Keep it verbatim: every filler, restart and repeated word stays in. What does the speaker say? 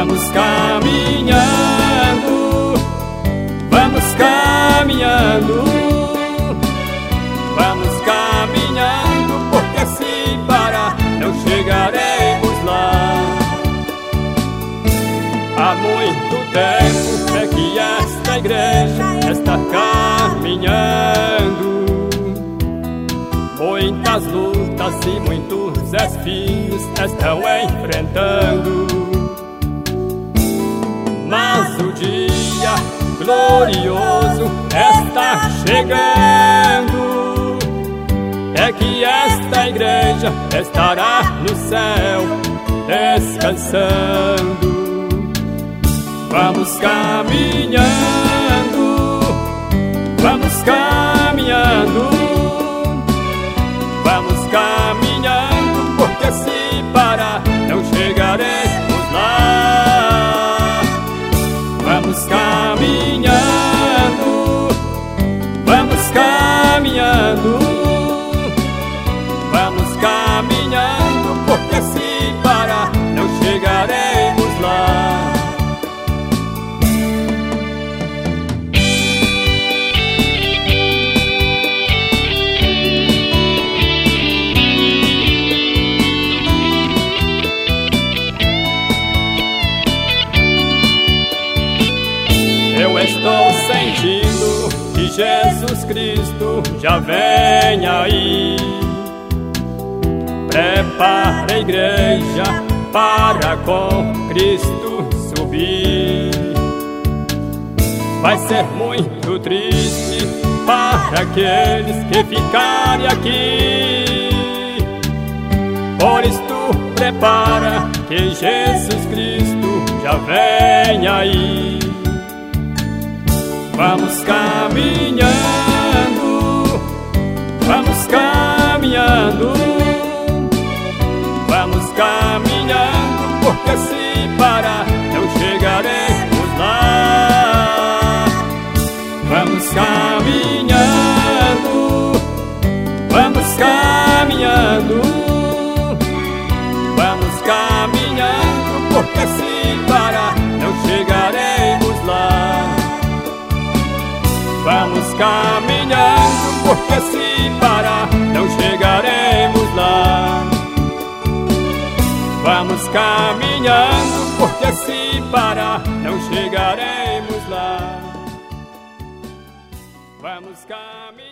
Vamos caminhando, vamos caminhando, vamos caminhando, porque se parar não chegaremos lá. Há muito tempo é que esta igreja está caminhando, muitas lutas e muitos desafios estão enfrentando. Mas o dia glorioso está chegando, é que esta igreja estará no céu descansando. Vamos caminhando, vamos caminhando, vamos caminhando, porque se parar não chegaremos lá. Vamos caminhando, vamos caminhando, vamos caminhando, porque se parar não chegaremos lá. Eu estou sentindo que Jesus Cristo já vem aí. Prepara a igreja para com Cristo subir. Vai ser muito triste para aqueles que ficarem aqui. Por isto prepara que Jesus Cristo já vem aí. Vamos caminhando, vamos caminhando, vamos caminhando, porque se parar não chegaremos lá. Vamos caminhando, vamos caminhando, vamos caminhando, porque se parar não chegaremos lá. Vamos caminhando, porque se parar não chegaremos lá. Vamos caminhando, porque se parar não chegaremos lá. Vamos caminhando.